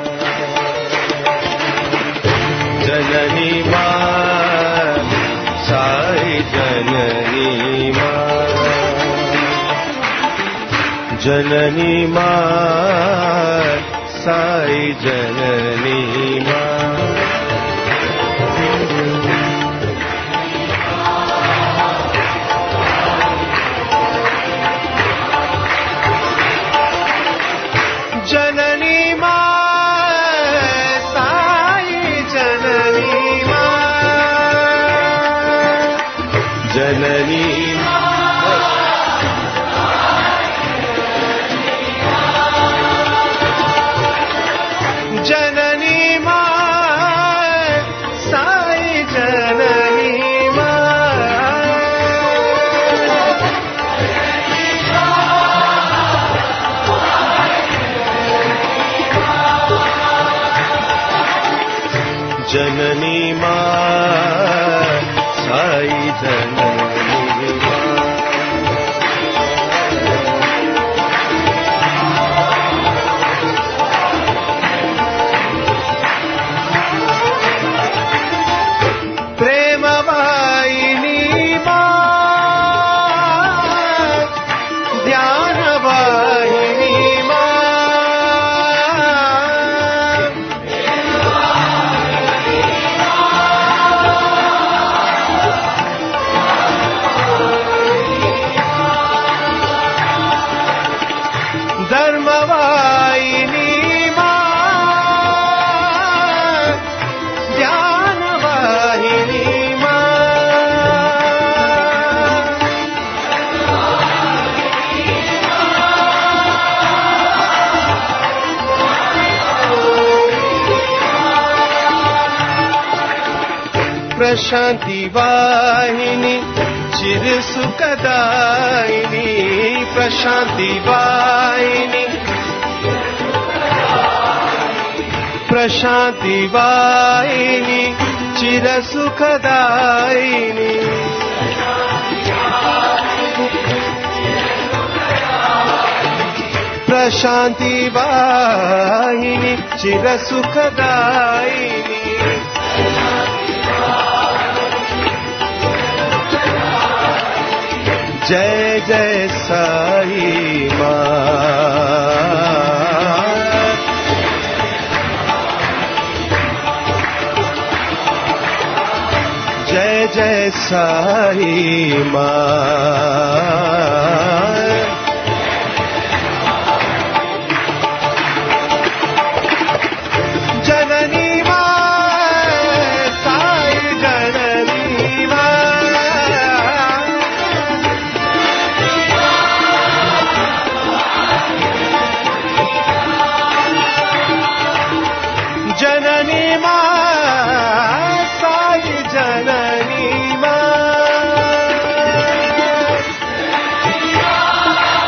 जननी माँ साई जननी माँ, जननी माँ साई जननी माँ। जननी माँ साई जननी माँ, जननी जननी माँ साई जननी माँ, जननी माँ साई जननी माँ। प्रेम वाहिनी माँ, ध्यान वाहिनी माँ, धर्म वाहिनी माँ, ज्ञान वाहिनी माँ, प्रशांति वाहिनी चिर सुखदायिनी, प्रशांति वाहिनी प्रशांति वाहिनी चिर सुखदायिनी, प्रशांति वाहिनी चिर सुखदायिनी। जय जय साई माँ, जय जय साई माँ, जननी माँ साई जननी माँ, जननी माँ साई जननी माँ,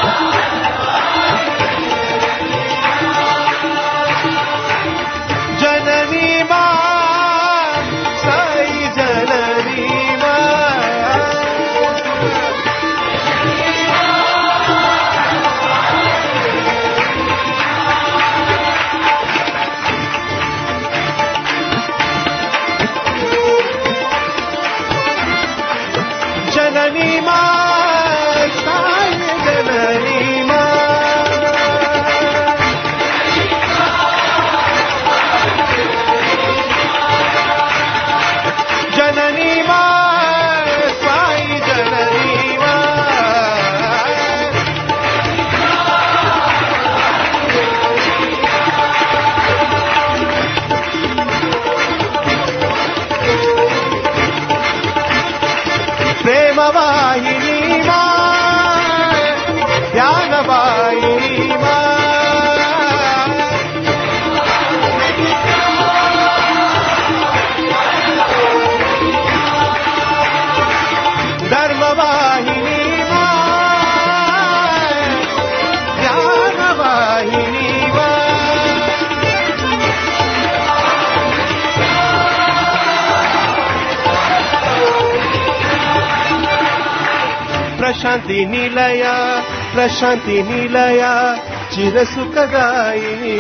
प्रशान्ति निलया प्रशान्ति निलया चिरसुखदायिनी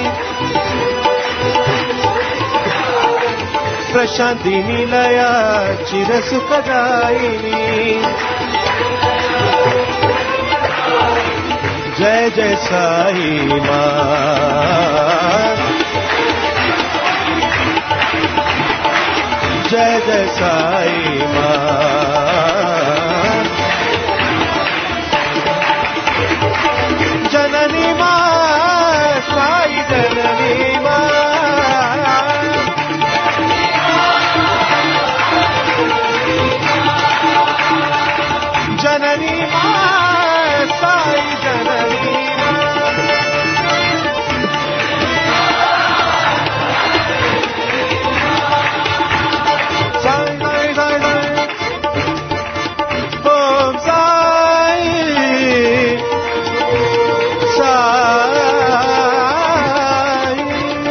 प्रशान्ति निलया चिरसुखदायिनी जय जय साई मां जय जय साई मां जननी मां साई जननी मां जननी मां साई जननी साई साई साई ओम साई साई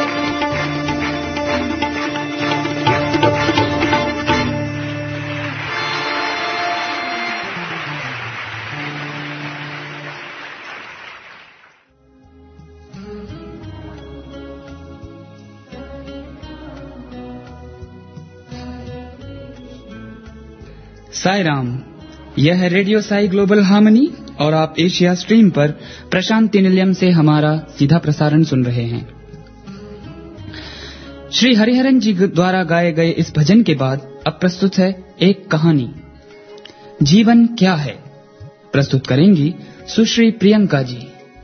साई राम। यह है रेडियो साई ग्लोबल हार्मनी और आप एशिया स्ट्रीम पर प्रशांति निलयम से हमारा सीधा प्रसारण सुन रहे हैं। श्री हरिहरन जी द्वारा गाए गए इस भजन के बाद अब प्रस्तुत है एक कहानी, जीवन क्या है। प्रस्तुत करेंगी सुश्री प्रियंका जी।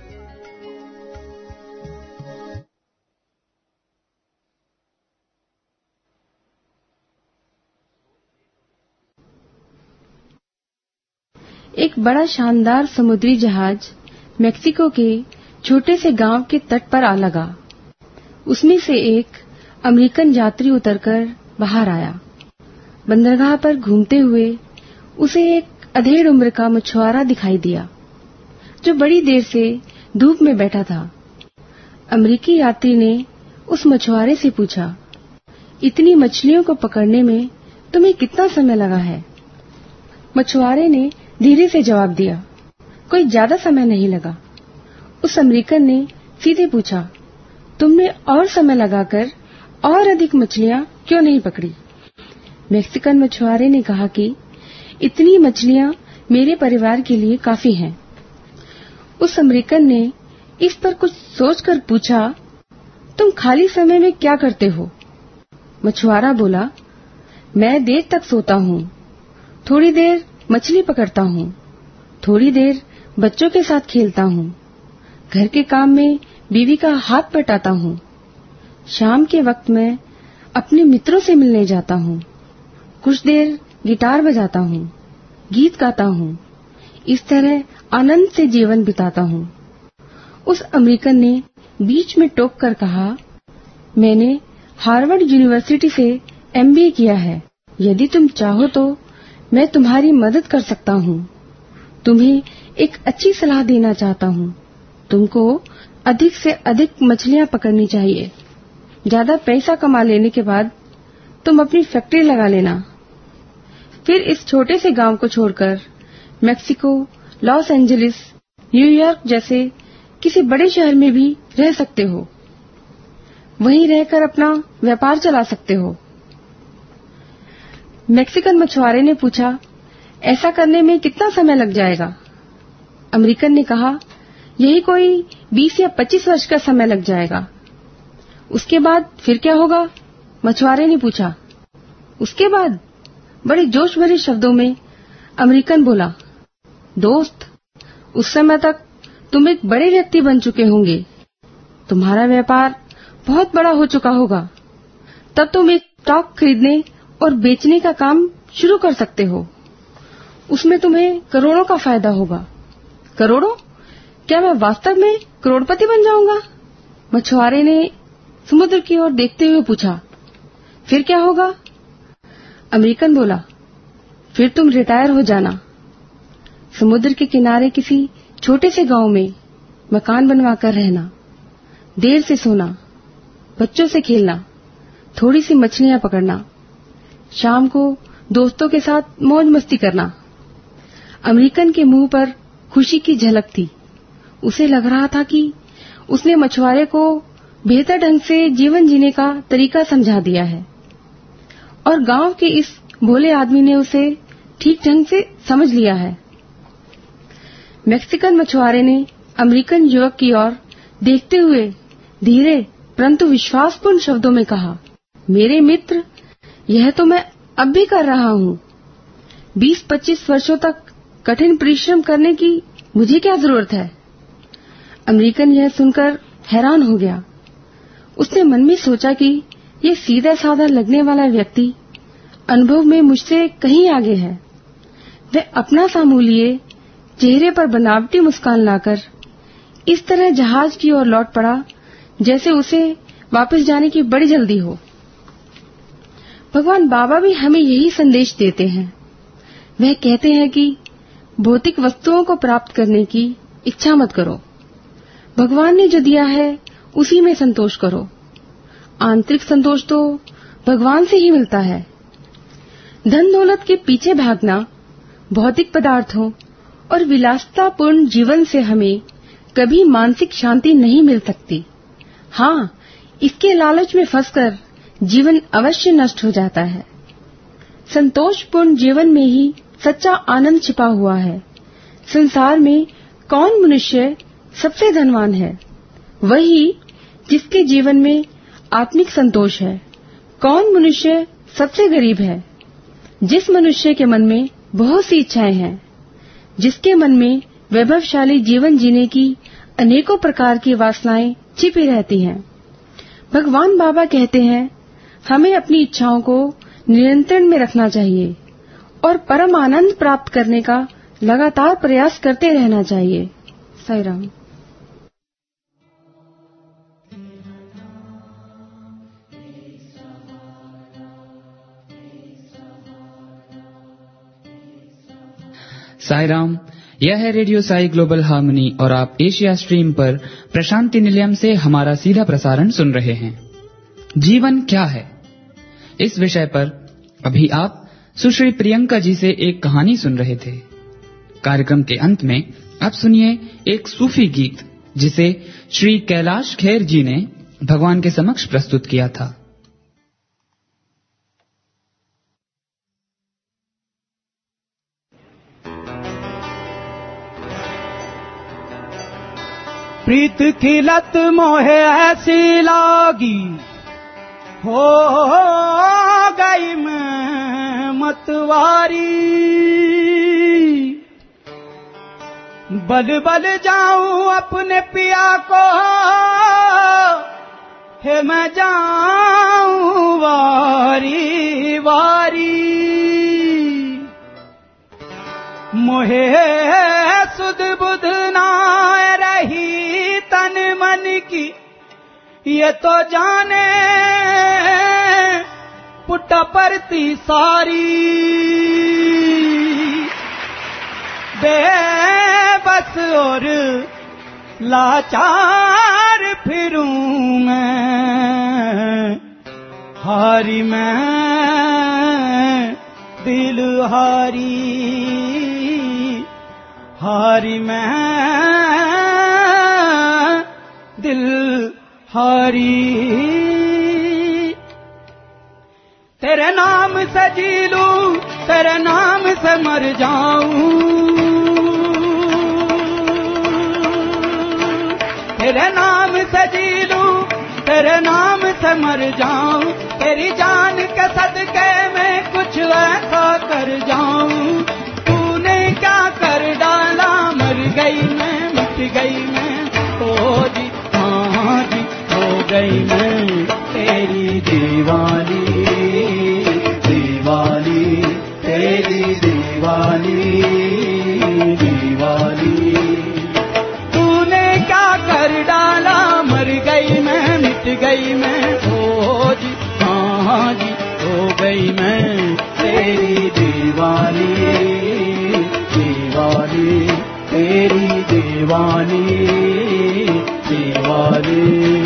एक बड़ा शानदार समुद्री जहाज मेक्सिको के छोटे से गांव के तट पर आ लगा। उसमें से एक अमेरिकन यात्री उतरकर बाहर आया। बंदरगाह पर घूमते हुए उसे एक अधेड़ उम्र का मछुआरा दिखाई दिया जो बड़ी देर से धूप में बैठा था। अमेरिकी यात्री ने उस मछुआरे से पूछा, इतनी मछलियों को पकड़ने में तुम्हें कितना समय लगा है? मछुआरे ने धीरे से जवाब दिया, कोई ज्यादा समय नहीं लगा। उस अमेरिकन ने सीधे पूछा, तुमने और समय लगाकर और अधिक मछलियां क्यों नहीं पकड़ी? मैक्सिकन मछुआरे ने कहा कि इतनी मछलियां मेरे परिवार के लिए काफी हैं। उस अमेरिकन ने इस पर कुछ सोचकर पूछा, तुम खाली समय में क्या करते हो? मछुआरा बोला, मैं देर तक सोता हूँ, थोड़ी देर मछली पकड़ता हूँ, थोड़ी देर बच्चों के साथ खेलता हूँ, घर के काम में बीवी का हाथ बटाता हूँ, शाम के वक्त मैं अपने मित्रों से मिलने जाता हूँ, कुछ देर गिटार बजाता हूँ, गीत गाता हूँ, इस तरह आनंद से जीवन बिताता हूँ। उस अमेरिकन ने बीच में टोक कर कहा, मैंने हार्वर्ड यूनिवर्सिटी से एमबीए किया है। यदि तुम चाहो तो मैं तुम्हारी मदद कर सकता हूँ। तुम्हें एक अच्छी सलाह देना चाहता हूँ। तुमको अधिक से अधिक मछलियाँ पकड़नी चाहिए। ज्यादा पैसा कमा लेने के बाद तुम अपनी फैक्ट्री लगा लेना। फिर इस छोटे से गांव को छोड़कर मेक्सिको, लॉस एंजलिस, न्यूयॉर्क जैसे किसी बड़े शहर में भी रह सकते हो। वहीं रहकर अपना व्यापार चला सकते हो। मैक्सिकन मछुआरे ने पूछा, ऐसा करने में कितना समय लग जाएगा? अमेरिकन ने कहा, यही कोई बीस या पच्चीस वर्ष का समय लग जाएगा। उसके बाद फिर क्या होगा? मछुआरे ने पूछा। उसके बाद? बड़े जोश भरे शब्दों में अमेरिकन बोला, दोस्त, उस समय तक तुम एक बड़े व्यक्ति बन चुके होंगे। तुम्हारा व्यापार बहुत बड़ा हो चुका होगा। तब तुम एक स्टॉक खरीदने और बेचने का काम शुरू कर सकते हो। उसमें तुम्हें करोड़ों का फायदा होगा। करोड़ों? क्या मैं वास्तव में करोड़पति बन जाऊंगा? मछुआरे ने समुद्र की ओर देखते हुए पूछा। फिर क्या होगा? अमेरिकन बोला, फिर तुम रिटायर हो जाना। समुद्र के किनारे किसी छोटे से गांव में मकान बनवाकर रहना, देर से सोना, बच्चों से खेलना, थोड़ी सी मछलियां पकड़ना, शाम को दोस्तों के साथ मौज मस्ती करना। अमेरिकन के मुंह पर खुशी की झलक थी। उसे लग रहा था कि उसने मछुआरे को बेहतर ढंग से जीवन जीने का तरीका समझा दिया है और गांव के इस भोले आदमी ने उसे ठीक ढंग से समझ लिया है। मैक्सिकन मछुआरे ने अमेरिकन युवक की ओर देखते हुए धीरे परंतु विश्वासपूर्ण शब्दों में कहा, मेरे मित्र, यह तो मैं अब भी कर रहा हूँ। बीस पच्चीस वर्षों तक कठिन परिश्रम करने की मुझे क्या जरूरत है? अमेरिकन यह सुनकर हैरान हो गया। उसने मन में सोचा कि यह सीधा साधा लगने वाला व्यक्ति अनुभव में मुझसे कहीं आगे है। वह अपना सा मुंह लिए चेहरे पर बनावटी मुस्कान लाकर इस तरह जहाज की ओर लौट पड़ा जैसे उसे वापस जाने की बड़ी जल्दी हो। भगवान बाबा भी हमें यही संदेश देते हैं। वह कहते हैं कि भौतिक वस्तुओं को प्राप्त करने की इच्छा मत करो। भगवान ने जो दिया है उसी में संतोष करो। आंतरिक संतोष तो भगवान से ही मिलता है। धन दौलत के पीछे भागना, भौतिक पदार्थों और विलासितापूर्ण जीवन से हमें कभी मानसिक शांति नहीं मिल सकती। हाँ, इसके लालच में फंसकर जीवन अवश्य नष्ट हो जाता है। संतोषपूर्ण जीवन में ही सच्चा आनंद छिपा हुआ है। संसार में कौन मनुष्य सबसे धनवान है? वही जिसके जीवन में आत्मिक संतोष है। कौन मनुष्य सबसे गरीब है? जिस मनुष्य के मन में बहुत सी इच्छाएं हैं, जिसके मन में वैभवशाली जीवन जीने की अनेकों प्रकार की वासनाएं छिपी रहती हैं। भगवान बाबा कहते हैं, हमें अपनी इच्छाओं को नियंत्रण में रखना चाहिए और परम आनंद प्राप्त करने का लगातार प्रयास करते रहना चाहिए। साईं राम। साईं राम। यह है रेडियो साई ग्लोबल हार्मनी और आप एशिया स्ट्रीम पर प्रशांति निलयम से हमारा सीधा प्रसारण सुन रहे हैं। जीवन क्या है, इस विषय पर अभी आप सुश्री प्रियंका जी से एक कहानी सुन रहे थे। कार्यक्रम के अंत में आप सुनिए एक सूफी गीत जिसे श्री कैलाश खेर जी ने भगवान के समक्ष प्रस्तुत किया था। प्रीत की लत मोहे ऐसी लागी, हो गई मैं मतवारी। बल बल जाऊं अपने पिया को, हे मैं जाऊं वारी वारी। मोहे सुध बुध ना रही तन मन की, ये तो जाने पुट्टा परती सारी। बेबस और लाचार फिरूं मैं, हारी मैं दिल हारी, हारी मैं दिल हारी। तेरे नाम से जी लूं, तेरे नाम से मर जाऊं। तेरे नाम से जी लूं, तेरे नाम से मर जाऊं। तेरी जान के सदके में कुछ ऐसा कर जाऊं। तूने क्या कर डाला, मर गई मैं, मिट गई मैं, ओ जी हाँ जी हो गई मैं तेरी दीवानी, दीवानी तेरी दीवानी, दीवानी। तूने क्या कर डाला, मर गई मैं, मिट गई मैं, ओ जी हाँ जी हो गई मैं तेरी दीवानी, दीवानी तेरी दीवानी, दीवानी।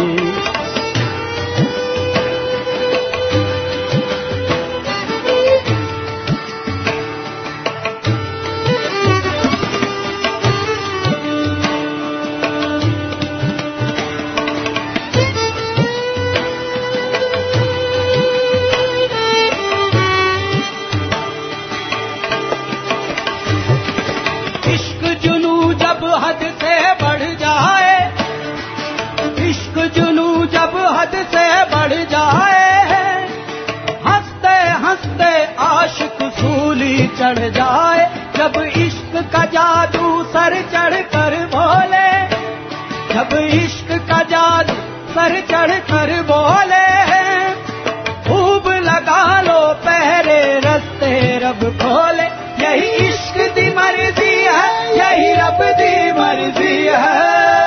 का जादू सर चढ़ कर बोले, जब इश्क का जादू सर चढ़ कर बोले, खूब लगा लो पहरे रस्ते रब खोले। यही इश्क दी मर्जी है, यही रब दी मर्जी है,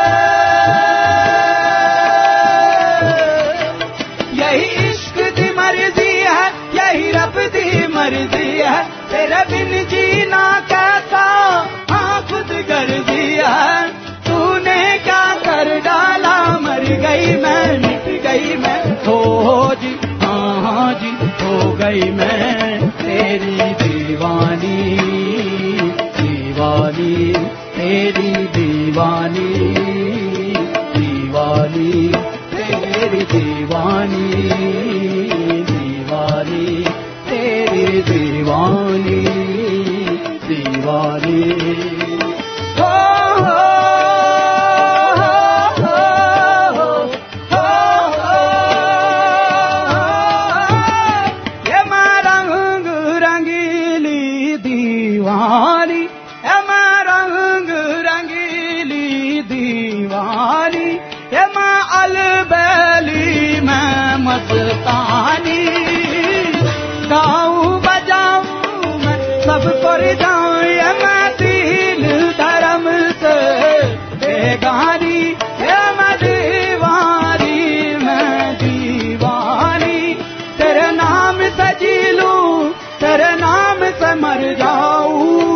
यही इश्क दी मर्जी है, यही रब दी मर्जी है। तेरे बिन जीना कैसा, हाँ खुद गर्जी है। तूने क्या कर डाला, मर गई मैं, मिट गई मैं, हो जी हाँ हाँ जी, हो गई मैं तेरी दीवानी, दीवानी तेरी दीवानी, दीवानी तेरी दीवानी, दीवानी तेरी दीवानी, दीवानी। हो हो मस्तानी, गाऊं बजाऊं मैं सब पर जाऊं, ये मैं दिल धर्म से बेगानी, ये मैं दीवानी, मैं दीवानी। तेरे नाम से जी लूं, तेरे नाम से मर जाऊं,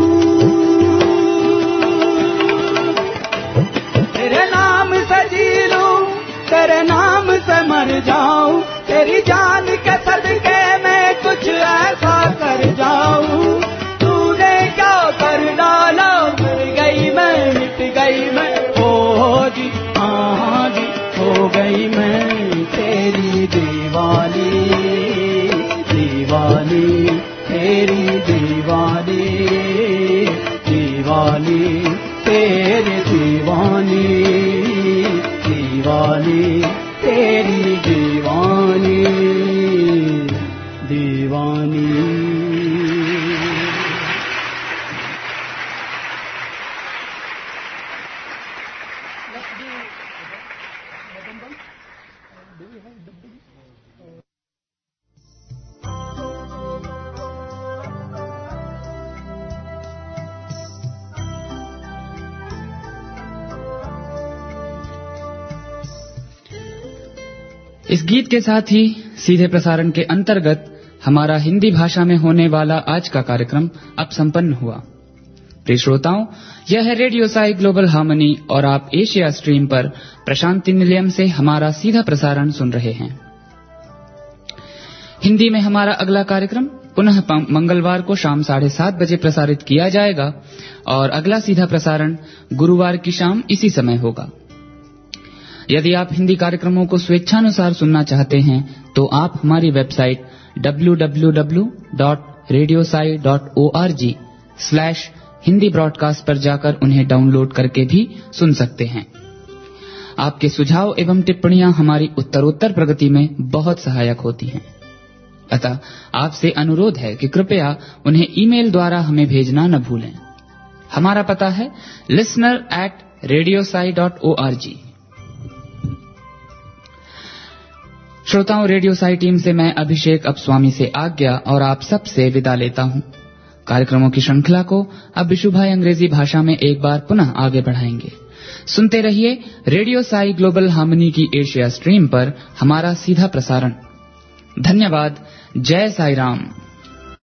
तेरे नाम से जी लूं, तेरे नाम से मर जाऊं। तेरी जान के सदके में कुछ ऐसा कर जाऊं, तूने क्या कर डाला, मर गई मैं, मिट गई मैं, हो जी हाँ हाँ जी, हो गई मैं तेरी दीवानी, दीवानी तेरी दीवानी, दीवानी तेरी दीवानी, दीवानी तेरी दीवानी, दीवानी। इस गीत के साथ ही सीधे प्रसारण के अंतर्गत हमारा हिंदी भाषा में होने वाला आज का कार्यक्रम अब संपन्न हुआ। प्रिय श्रोताओं, यह है रेडियो साई ग्लोबल हार्मनी और आप एशिया स्ट्रीम पर प्रशांति निलयम से हमारा सीधा प्रसारण सुन रहे हैं। हिंदी में हमारा अगला कार्यक्रम पुनः मंगलवार को शाम साढ़े सात बजे प्रसारित किया जाएगा और अगला सीधा प्रसारण गुरुवार की शाम इसी समय होगा। यदि आप हिंदी कार्यक्रमों को स्वेच्छानुसार सुनना चाहते हैं तो आप हमारी website W W W dot radio Sai dot O R G slash Hindi broadcast पर जाकर उन्हें डाउनलोड करके भी सुन सकते हैं। आपके सुझाव एवं टिप्पणियां हमारी उत्तरोत्तर प्रगति में बहुत सहायक होती हैं। अतः आपसे अनुरोध है कि कृपया उन्हें ईमेल द्वारा हमें भेजना न भूलें। हमारा पता है listener at radio Sai dot O R G. श्रोताओं, रेडियो साई टीम से मैं अभिषेक अब स्वामी से आज्ञा और आप सब से विदा लेता हूं। कार्यक्रमों की श्रृंखला को अब विशु भाई अंग्रेजी भाषा में एक बार पुनः आगे बढ़ाएंगे। सुनते रहिए रेडियो साई ग्लोबल हार्मनी की एशिया स्ट्रीम पर हमारा सीधा प्रसारण। धन्यवाद। जय साई राम।